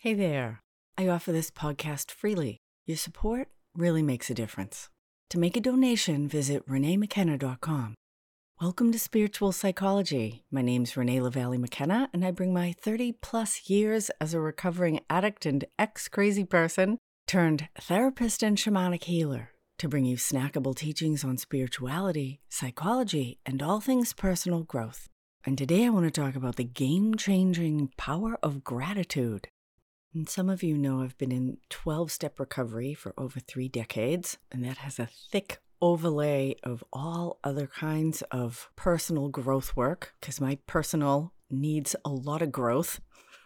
Hey there. I offer this podcast freely. Your support really makes a difference. To make a donation, visit ReneeMcKenna.com. Welcome to Spiritual Psychology. My name's Renee LaValle McKenna, and I bring my 30-plus years as a recovering addict and ex-crazy person turned therapist and shamanic healer to bring you snackable teachings on spirituality, psychology, and all things personal growth. And today I want to talk about the game-changing power of gratitude. And some of you know I've been in 12-step recovery for over 3 decades, and that has a thick overlay of all other kinds of personal growth work, because my personal needs a lot of growth.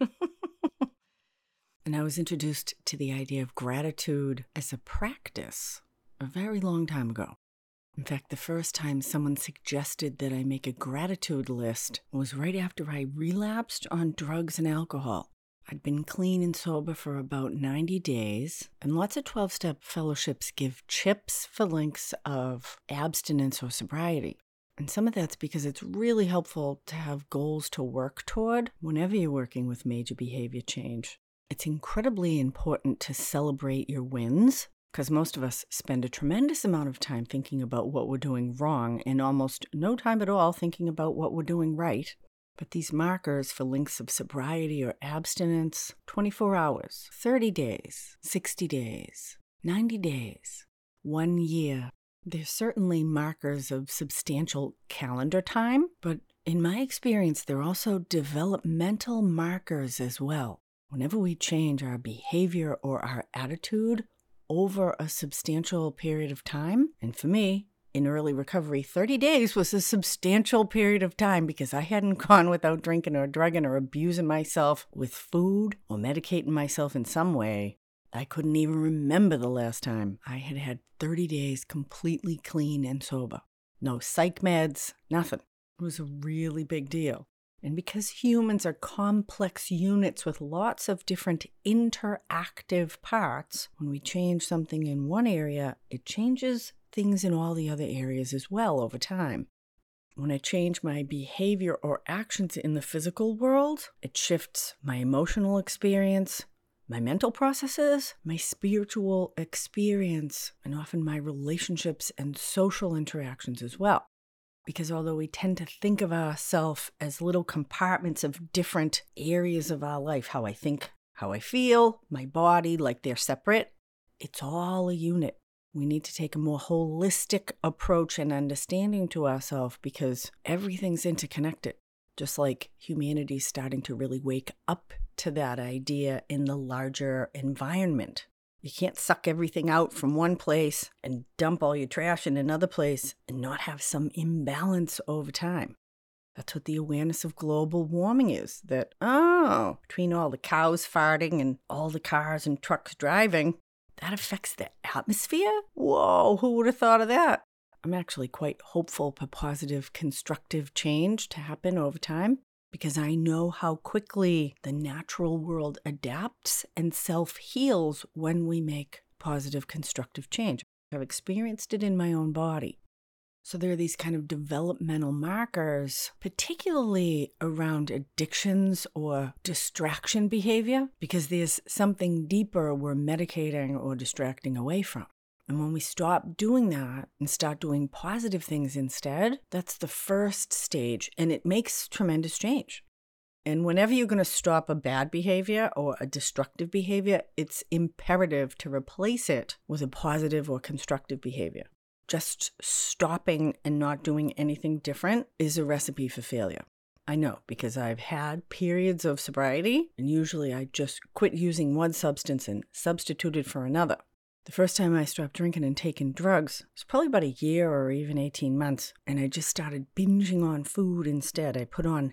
And I was introduced to the idea of gratitude as a practice a very long time ago. In fact, the first time someone suggested that I make a gratitude list was right after I relapsed on drugs and alcohol. I'd been clean and sober for about 90 days, and lots of 12-step fellowships give chips for links of abstinence or sobriety. And some of that's because it's really helpful to have goals to work toward whenever you're working with major behavior change. It's incredibly important to celebrate your wins, because most of us spend a tremendous amount of time thinking about what we're doing wrong and almost no time at all thinking about what we're doing right. But these markers for links of sobriety or abstinence, 24 hours, 30 days, 60 days, 90 days, 1 year, they're certainly markers of substantial calendar time, but in my experience, they're also developmental markers as well. Whenever we change our behavior or our attitude over a substantial period of time, and for me, in early recovery, 30 days was a substantial period of time because I hadn't gone without drinking or drugging or abusing myself with food or medicating myself in some way. I couldn't even remember the last time I had had 30 days completely clean and sober. No psych meds, nothing. It was a really big deal. And because humans are complex units with lots of different interactive parts, when we change something in one area, it changes things in all the other areas as well over time. When I change my behavior or actions in the physical world, it shifts my emotional experience, my mental processes, my spiritual experience, and often my relationships and social interactions as well. Because although we tend to think of ourselves as little compartments of different areas of our life, how I think, how I feel, my body, like they're separate, it's all a unit. We need to take a more holistic approach and understanding to ourselves because everything's interconnected, just like humanity's starting to really wake up to that idea in the larger environment. You can't suck everything out from one place and dump all your trash in another place and not have some imbalance over time. That's what the awareness of global warming is, that, between all the cows farting and all the cars and trucks driving, that affects the atmosphere? Whoa, who would have thought of that? I'm actually quite hopeful for positive, constructive change to happen over time because I know how quickly the natural world adapts and self-heals when we make positive, constructive change. I've experienced it in my own body. So there are these kind of developmental markers, particularly around addictions or distraction behavior, because there's something deeper we're medicating or distracting away from. And when we stop doing that and start doing positive things instead, that's the first stage, and it makes tremendous change. And whenever you're going to stop a bad behavior or a destructive behavior, it's imperative to replace it with a positive or constructive behavior. Just stopping and not doing anything different is a recipe for failure. I know, because I've had periods of sobriety, and usually I just quit using one substance and substituted for another. The first time I stopped drinking and taking drugs was probably about a year or even 18 months, and I just started binging on food instead. I put on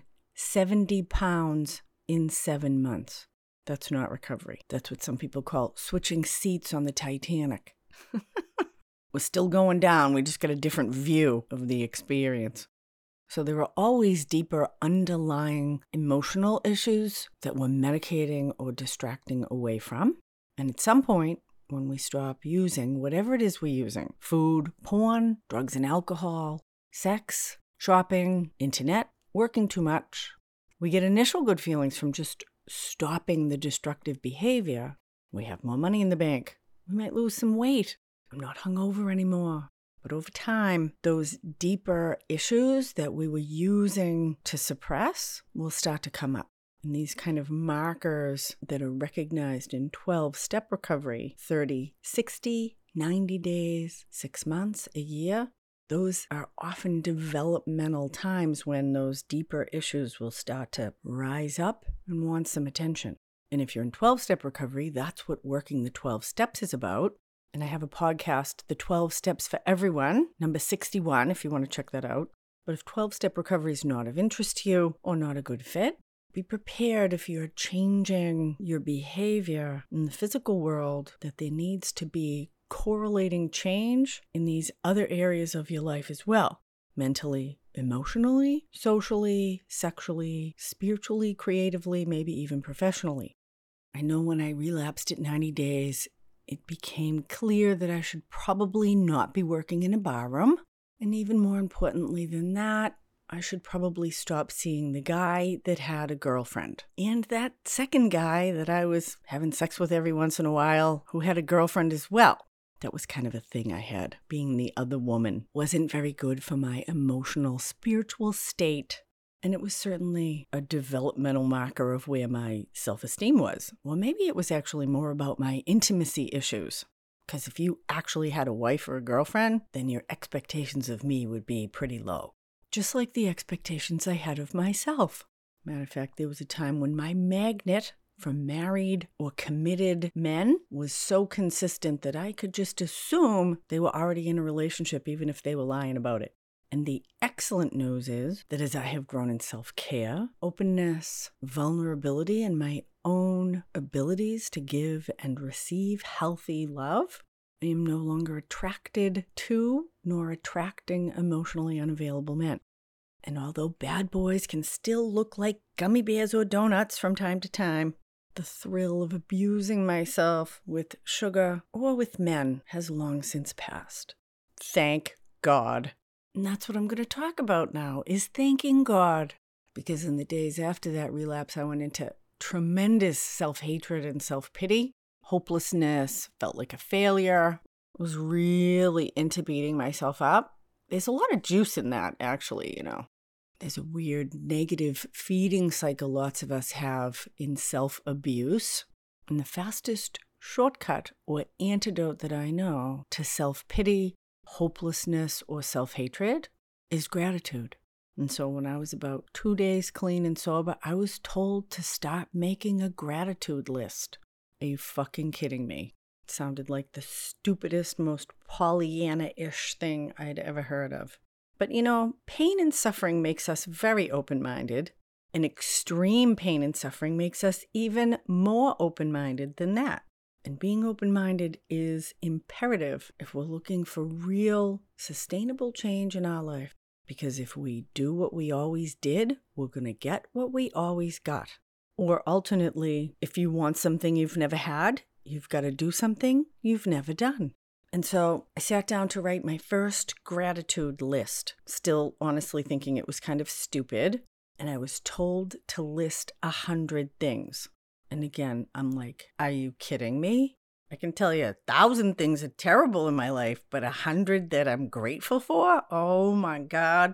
70 pounds in 7 months. That's not recovery. That's what some people call switching seats on the Titanic. We're still going down. We just got a different view of the experience. So there are always deeper underlying emotional issues that we're medicating or distracting away from. And at some point, when we stop using whatever it is we're using, food, porn, drugs and alcohol, sex, shopping, internet, working too much, we get initial good feelings from just stopping the destructive behavior, we have more money in the bank. We might lose some weight. I'm not hungover anymore. But over time, those deeper issues that we were using to suppress will start to come up. And these kind of markers that are recognized in 12-step recovery, 30, 60, 90 days, 6 months, a year, those are often developmental times when those deeper issues will start to rise up and want some attention. And if you're in 12-step recovery, that's what working the 12 steps is about. And I have a podcast, The 12 Steps for Everyone, number 61, if you want to check that out. But if 12-step recovery is not of interest to you or not a good fit, be prepared if you're changing your behavior in the physical world that there needs to be correlating change in these other areas of your life as well. Mentally, emotionally, socially, sexually, spiritually, creatively, maybe even professionally. I know when I relapsed at 90 days, it became clear that I should probably not be working in a barroom. And even more importantly than that, I should probably stop seeing the guy that had a girlfriend. And that second guy that I was having sex with every once in a while, who had a girlfriend as well. That was kind of a thing I had. Being the other woman wasn't very good for my emotional, spiritual state. And it was certainly a developmental marker of where my self-esteem was. Well, maybe it was actually more about my intimacy issues. Because if you actually had a wife or a girlfriend, then your expectations of me would be pretty low. Just like the expectations I had of myself. Matter of fact, there was a time when my magnet for married or committed men was so consistent that I could just assume they were already in a relationship even if they were lying about it. And the excellent news is that as I have grown in self-care, openness, vulnerability, and my own abilities to give and receive healthy love, I am no longer attracted to nor attracting emotionally unavailable men. And although bad boys can still look like gummy bears or donuts from time to time, the thrill of abusing myself with sugar or with men has long since passed. Thank God. And that's what I'm going to talk about now, is thanking God. Because in the days after that relapse, I went into tremendous self-hatred and self-pity, hopelessness, felt like a failure, was really into beating myself up. There's a lot of juice in that, actually, There's a weird negative feeding cycle lots of us have in self-abuse. And the fastest shortcut or antidote that I know to self-pity, hopelessness, or self-hatred is gratitude. And so when I was about 2 days clean and sober, I was told to start making a gratitude list. Are you fucking kidding me? It sounded like the stupidest, most Pollyanna-ish thing I'd ever heard of. But pain and suffering makes us very open-minded, and extreme pain and suffering makes us even more open-minded than that. And being open-minded is imperative if we're looking for real, sustainable change in our life. Because if we do what we always did, we're going to get what we always got. Or alternately, if you want something you've never had, you've got to do something you've never done. And so I sat down to write my first gratitude list, still honestly thinking it was kind of stupid. And I was told to list 100 things. And again, I'm like, are you kidding me? I can tell you 1,000 things are terrible in my life, but 100 that I'm grateful for? Oh my God.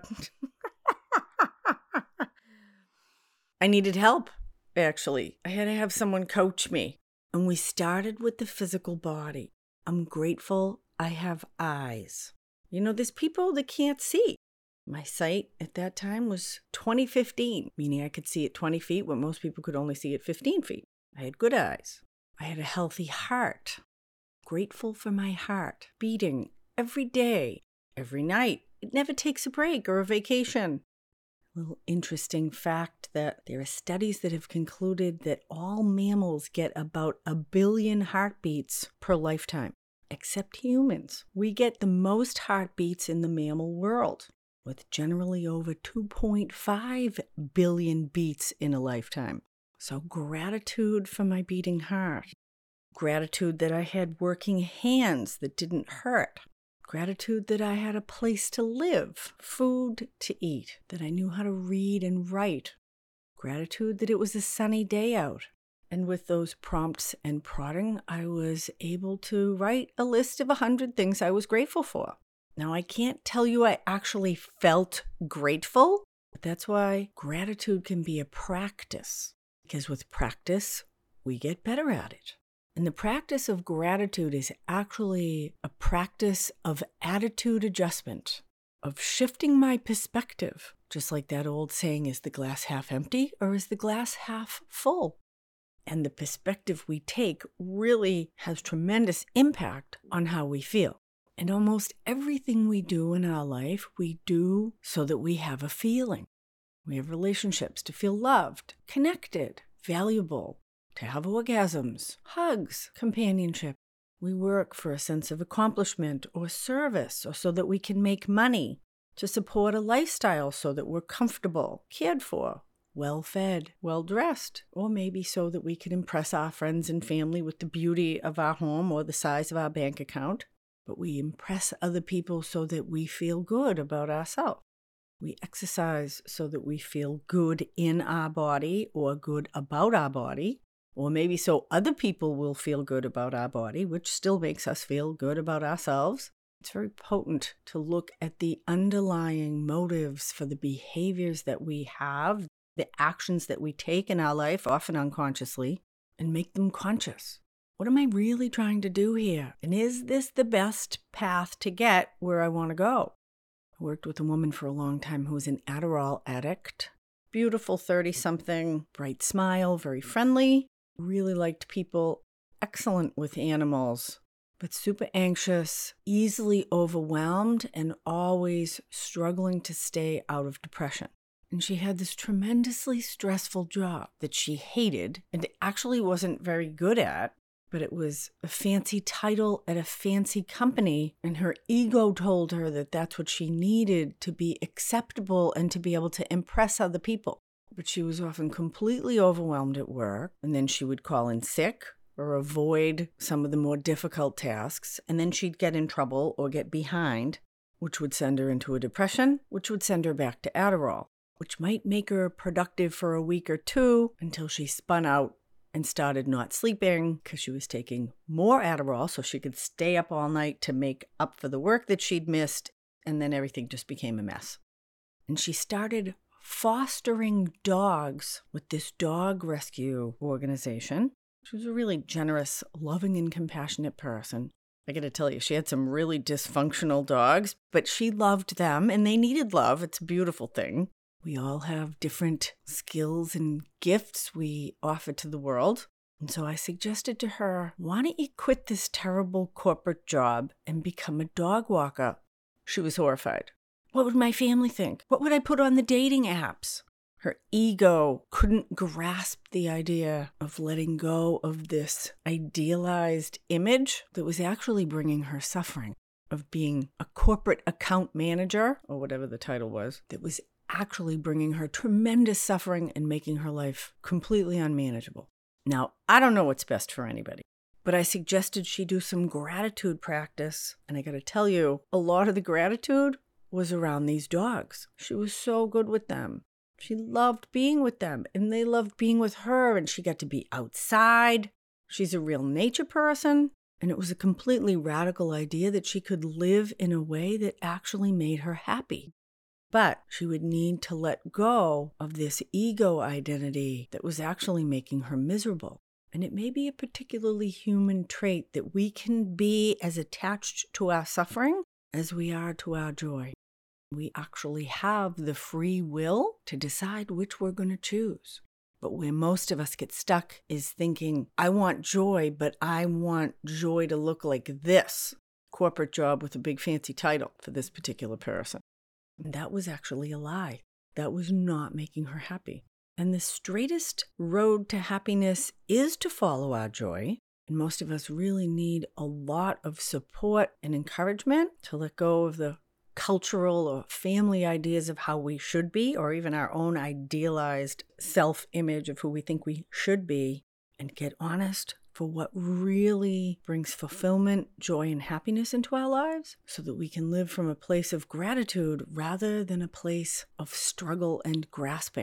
I needed help, actually. I had to have someone coach me. And we started with the physical body. I'm grateful I have eyes. There's people that can't see. My sight at that time was 20/15, meaning I could see at 20 feet what most people could only see at 15 feet. I had good eyes. I had a healthy heart. Grateful for my heart, beating every day, every night. It never takes a break or a vacation. Little interesting fact that there are studies that have concluded that all mammals get about 1 billion heartbeats per lifetime, except humans. We get the most heartbeats in the mammal world, with generally over 2.5 billion beats in a lifetime. So gratitude for my beating heart. Gratitude that I had working hands that didn't hurt. Gratitude that I had a place to live, food to eat, that I knew how to read and write. Gratitude that it was a sunny day out. And with those prompts and prodding, I was able to write a list of 100 things I was grateful for. Now, I can't tell you I actually felt grateful, but that's why gratitude can be a practice. Because with practice, we get better at it. And the practice of gratitude is actually a practice of attitude adjustment, of shifting my perspective. Just like that old saying, is the glass half empty or is the glass half full? And the perspective we take really has tremendous impact on how we feel. And almost everything we do in our life, we do so that we have a feeling. We have relationships to feel loved, connected, valuable, to have orgasms, hugs, companionship. We work for a sense of accomplishment or service, or so that we can make money, to support a lifestyle so that we're comfortable, cared for, well-fed, well-dressed, or maybe so that we can impress our friends and family with the beauty of our home or the size of our bank account. But we impress other people so that we feel good about ourselves. We exercise so that we feel good in our body or good about our body. Or maybe so other people will feel good about our body, which still makes us feel good about ourselves. It's very potent to look at the underlying motives for the behaviors that we have, the actions that we take in our life, often unconsciously, and make them conscious. What am I really trying to do here? And is this the best path to get where I want to go? I worked with a woman for a long time who was an Adderall addict. Beautiful 30-something, bright smile, very friendly. Really liked people, excellent with animals, but super anxious, easily overwhelmed, and always struggling to stay out of depression. And she had this tremendously stressful job that she hated and actually wasn't very good at, but it was a fancy title at a fancy company, and her ego told her that that's what she needed to be acceptable and to be able to impress other people. But she was often completely overwhelmed at work, and then she would call in sick or avoid some of the more difficult tasks, and then she'd get in trouble or get behind, which would send her into a depression, which would send her back to Adderall, which might make her productive for a week or two until she spun out and started not sleeping because she was taking more Adderall so she could stay up all night to make up for the work that she'd missed, and then everything just became a mess. And she started fostering dogs with this dog rescue organization. She was a really generous, loving, and compassionate person. I got to tell you, she had some really dysfunctional dogs, but she loved them and they needed love. It's a beautiful thing. We all have different skills and gifts we offer to the world. And so I suggested to her, why don't you quit this terrible corporate job and become a dog walker? She was horrified. What would my family think? What would I put on the dating apps? Her ego couldn't grasp the idea of letting go of this idealized image that was actually bringing her suffering, of being a corporate account manager, or whatever the title was, that was actually bringing her tremendous suffering and making her life completely unmanageable. Now, I don't know what's best for anybody, but I suggested she do some gratitude practice, and I got to tell you, a lot of the gratitude was around these dogs. She was so good with them. She loved being with them, and they loved being with her, and she got to be outside. She's a real nature person, and it was a completely radical idea that she could live in a way that actually made her happy. But she would need to let go of this ego identity that was actually making her miserable. And it may be a particularly human trait that we can be as attached to our suffering as we are to our joy. We actually have the free will to decide which we're going to choose. But where most of us get stuck is thinking, I want joy, but I want joy to look like this corporate job with a big fancy title for this particular person. And that was actually a lie. That was not making her happy. And the straightest road to happiness is to follow our joy. And most of us really need a lot of support and encouragement to let go of the cultural or family ideas of how we should be, or even our own idealized self-image of who we think we should be, and get honest for what really brings fulfillment, joy, and happiness into our lives, so that we can live from a place of gratitude rather than a place of struggle and grasping.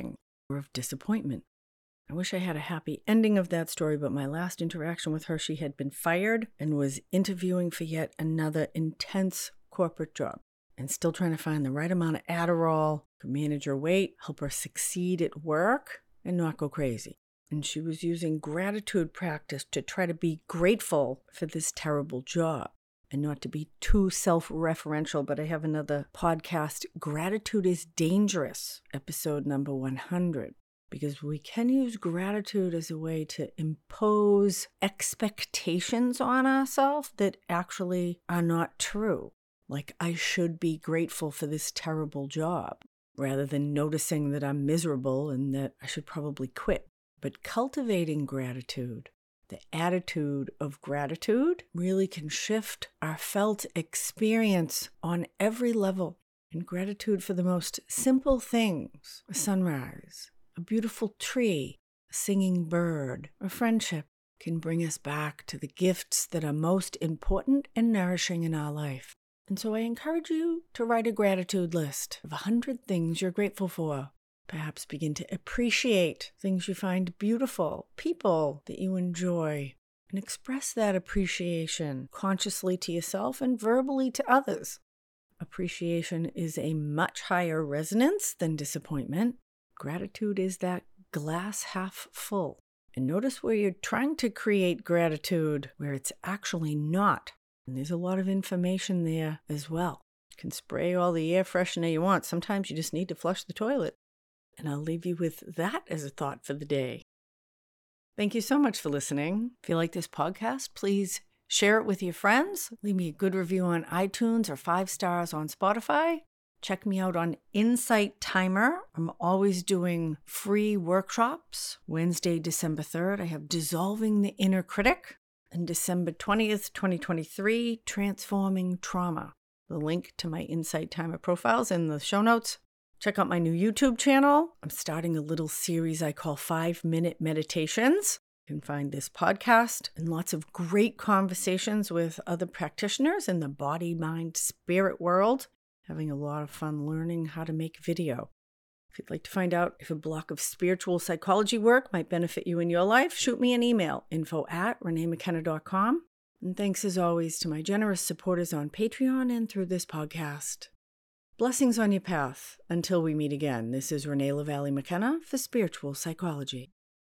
or of disappointment. I wish I had a happy ending of that story, but my last interaction with her, she had been fired and was interviewing for yet another intense corporate job and still trying to find the right amount of Adderall to manage her weight, help her succeed at work, and not go crazy. And she was using gratitude practice to try to be grateful for this terrible job and not to be too self-referential. But I have another podcast, Gratitude is Dangerous, episode number 100. Because we can use gratitude as a way to impose expectations on ourselves that actually are not true. Like, I should be grateful for this terrible job, rather than noticing that I'm miserable and that I should probably quit. But cultivating gratitude, the attitude of gratitude, really can shift our felt experience on every level. And gratitude for the most simple things, a sunrise, a beautiful tree, a singing bird, a friendship, can bring us back to the gifts that are most important and nourishing in our life. And so I encourage you to write a gratitude list of 100 things you're grateful for. Perhaps begin to appreciate things you find beautiful, people that you enjoy, and express that appreciation consciously to yourself and verbally to others. Appreciation is a much higher resonance than disappointment. Gratitude is that glass half full. And notice where you're trying to create gratitude, where it's actually not. And there's a lot of information there as well. You can spray all the air freshener you want. Sometimes you just need to flush the toilet. And I'll leave you with that as a thought for the day. Thank you so much for listening. If you like this podcast, please share it with your friends. Leave me a good review on iTunes or 5 stars on Spotify. Check me out on Insight Timer. I'm always doing free workshops. Wednesday, December 3rd, I have Dissolving the Inner Critic. And December 20th, 2023, Transforming Trauma. The link to my Insight Timer profiles in the show notes. Check out my new YouTube channel. I'm starting a little series I call 5-Minute Meditations. You can find this podcast and lots of great conversations with other practitioners in the body, mind, spirit world. Having a lot of fun learning how to make video. If you'd like to find out if a block of spiritual psychology work might benefit you in your life, shoot me an email, info@reneemckenna.com. And thanks as always to my generous supporters on Patreon and through this podcast. Blessings on your path. Until we meet again, this is Renee LaValle McKenna for Spiritual Psychology.